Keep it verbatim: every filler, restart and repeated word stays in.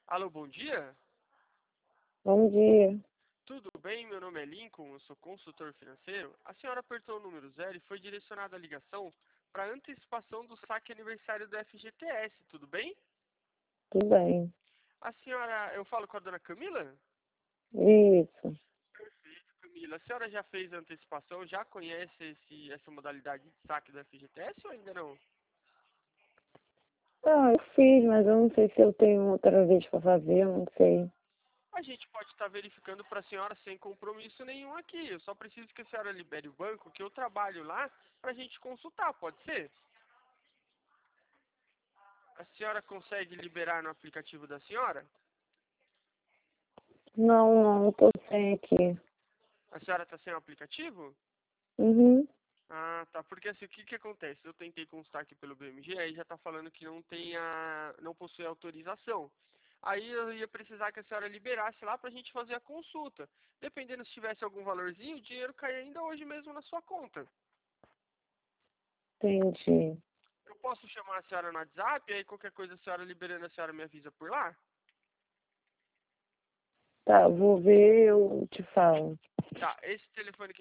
Alô, bom dia? Bom dia. Tudo bem? Meu nome é Lincoln, eu sou consultor financeiro. A senhora apertou o número zero e foi direcionada a ligação para antecipação do saque aniversário do F G T S, tudo bem? Tudo bem. A senhora, eu falo com a dona Camila? Isso. Perfeito, Camila. A senhora já fez a antecipação, já conhece esse, essa modalidade de saque do F G T S ou ainda não? Ah, eu fiz, mas eu não sei se eu tenho outra vez para fazer, eu não sei. A gente pode estar verificando para a senhora sem compromisso nenhum aqui. Eu só preciso que a senhora libere o banco, que eu trabalho lá, para a gente consultar, pode ser? A senhora consegue liberar no aplicativo da senhora? Não, não, tô sem aqui. A senhora está sem o aplicativo? Uhum. Ah, tá. Porque assim, o que que acontece? Eu tentei consultar aqui pelo B M G, aí já tá falando que não tem a, não possui autorização. Aí eu ia precisar que a senhora liberasse lá pra gente fazer a consulta. Dependendo se tivesse algum valorzinho, o dinheiro cai ainda hoje mesmo na sua conta. Entendi. Eu posso chamar a senhora no WhatsApp, aí qualquer coisa a senhora liberando, a senhora me avisa por lá? Tá, vou ver, eu te falo. Tá, esse telefone